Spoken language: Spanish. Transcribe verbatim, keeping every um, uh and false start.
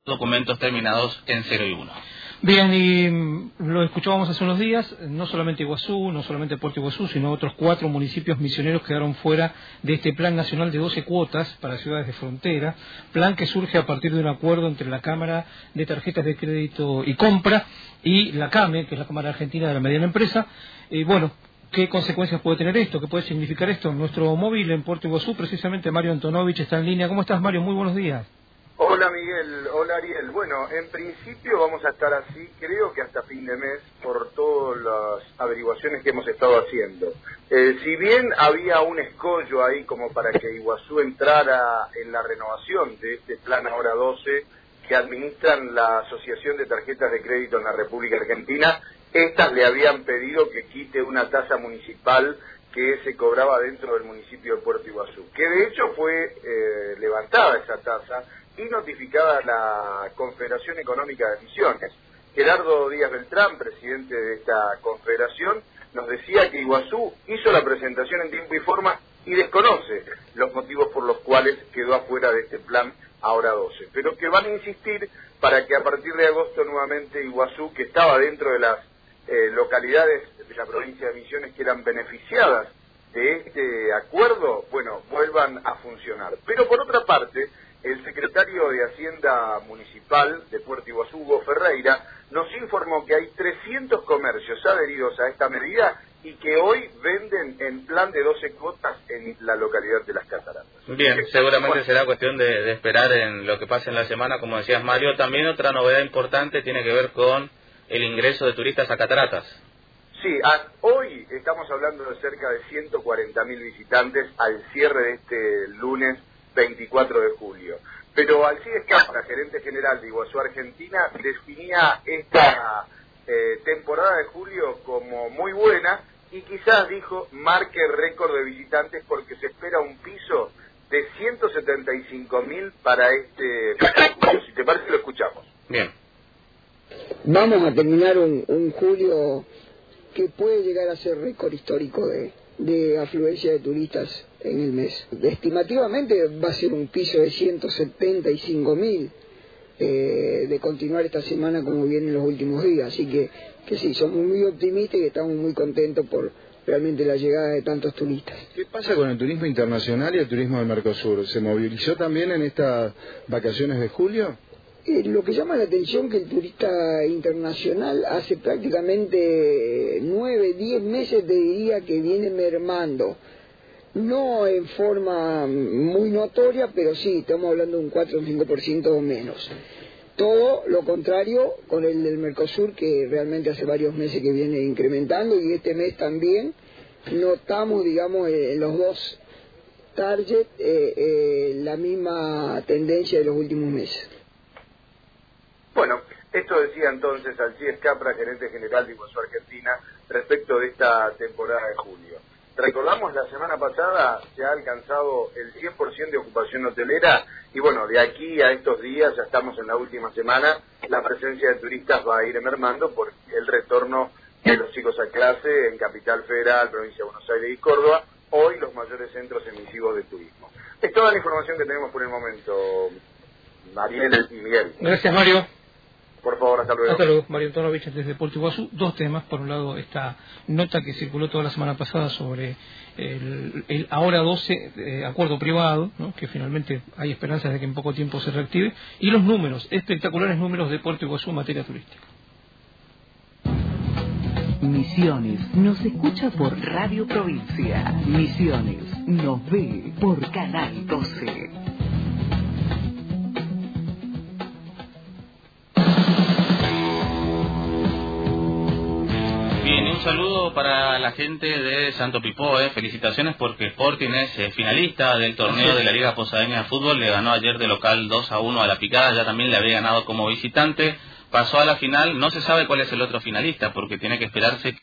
documentos terminados en cero y uno. Bien, y lo escuchábamos hace unos días, no solamente Iguazú, no solamente Puerto Iguazú, sino otros cuatro municipios misioneros quedaron fuera de este Plan Nacional de doce cuotas para ciudades de frontera, plan que surge a partir de un acuerdo entre la Cámara de Tarjetas de Crédito y Compra y la CAME, que es la Cámara Argentina de la Mediana Empresa. Y bueno, ¿qué consecuencias puede tener esto? ¿Qué puede significar esto? Nuestro móvil en Puerto Iguazú, precisamente Mario Antonovich, está en línea. ¿Cómo estás, Mario? Muy buenos días. Hola Miguel, hola Ariel. Bueno, en principio vamos a estar así, creo que hasta fin de mes, por todas las averiguaciones que hemos estado haciendo. Eh, si bien había un escollo ahí como para que Iguazú entrara en la renovación de este plan ahora doce, que administran la Asociación de Tarjetas de Crédito en la República Argentina, estas le habían pedido que quite una tasa municipal que se cobraba dentro del municipio de Puerto Iguazú, que de hecho fue eh, levantada esa tasa y notificada a la Confederación Económica de Misiones. Gerardo Díaz Beltrán, presidente de esta confederación, nos decía que Iguazú hizo la presentación en tiempo y forma y desconoce los motivos por los cuales quedó afuera de este plan ahora doce, pero que van a insistir para que a partir de agosto nuevamente Iguazú, que estaba dentro de las eh, localidades de la provincia de Misiones que eran beneficiadas de este acuerdo, bueno, vuelvan a funcionar. Pero por otra parte, el secretario de Hacienda Municipal de Puerto Iguazú, Hugo Ferreira, nos informó que hay trescientos comercios adheridos a esta medida y que hoy venden en plan de doce cuotas en la localidad de Las Cataratas. Bien, seguramente bueno, será cuestión de, de esperar en lo que pase en la semana, como decías Mario. También otra novedad importante tiene que ver con el ingreso de turistas a Cataratas. Sí, a, hoy estamos hablando de cerca de ciento cuarenta mil visitantes al cierre de este lunes veinticuatro de julio. Pero Alcides Capra, gerente general de Iguazú Argentina, definía esta eh, temporada de julio como muy buena y quizás, dijo, marque récord de visitantes porque se espera un piso de ciento setenta y cinco mil para este julio. Si te parece, lo escuchamos. Bien. Vamos a terminar un, un julio que puede llegar a ser récord histórico de, de afluencia de turistas en el mes. Estimativamente va a ser un piso de ciento setenta y cinco mil eh, de continuar esta semana como viene en los últimos días. Así que, que sí, somos muy optimistas y estamos muy contentos por realmente la llegada de tantos turistas. ¿Qué pasa con el turismo internacional y el turismo del Mercosur? ¿Se movilizó también en estas vacaciones de julio? Eh, lo que llama la atención que el turista internacional hace prácticamente nueve, diez meses te diría que viene mermando. No en forma muy notoria, pero sí, estamos hablando de un cuatro o cinco por ciento o menos. Todo lo contrario con el del Mercosur, que realmente hace varios meses que viene incrementando, y este mes también notamos, digamos, en los dos targets eh, eh, la misma tendencia de los últimos meses. Bueno, esto decía entonces Alcides Capra, gerente general de Iguazú Argentina, respecto de esta temporada de julio. Recordamos, la semana pasada se ha alcanzado el cien por ciento de ocupación hotelera y bueno, de aquí a estos días, ya estamos en la última semana, la presencia de turistas va a ir mermando por el retorno de los chicos a clase en Capital Federal, Provincia de Buenos Aires y Córdoba, hoy los mayores centros emisivos de turismo. Es toda la información que tenemos por el momento, Mariel y Miguel. Gracias, Mario. Por favor, hasta luego. Hasta luego, Mario Antonovich desde Puerto Iguazú. Dos temas. Por un lado, esta nota que circuló toda la semana pasada sobre el, el ahora doce eh, acuerdo privado, ¿no?, que finalmente hay esperanzas de que en poco tiempo se reactive. Y los números, espectaculares números de Puerto Iguazú en materia turística. Misiones nos escucha por Radio Provincia. Misiones nos ve por Canal doce. Bien, un saludo para la gente de Santo Pipó, eh. felicitaciones porque Sporting es eh, finalista del torneo de la Liga Posadeña de Fútbol, le ganó ayer de local dos a uno a La Picada, ya también le había ganado como visitante, pasó a la final, no se sabe cuál es el otro finalista porque tiene que esperarse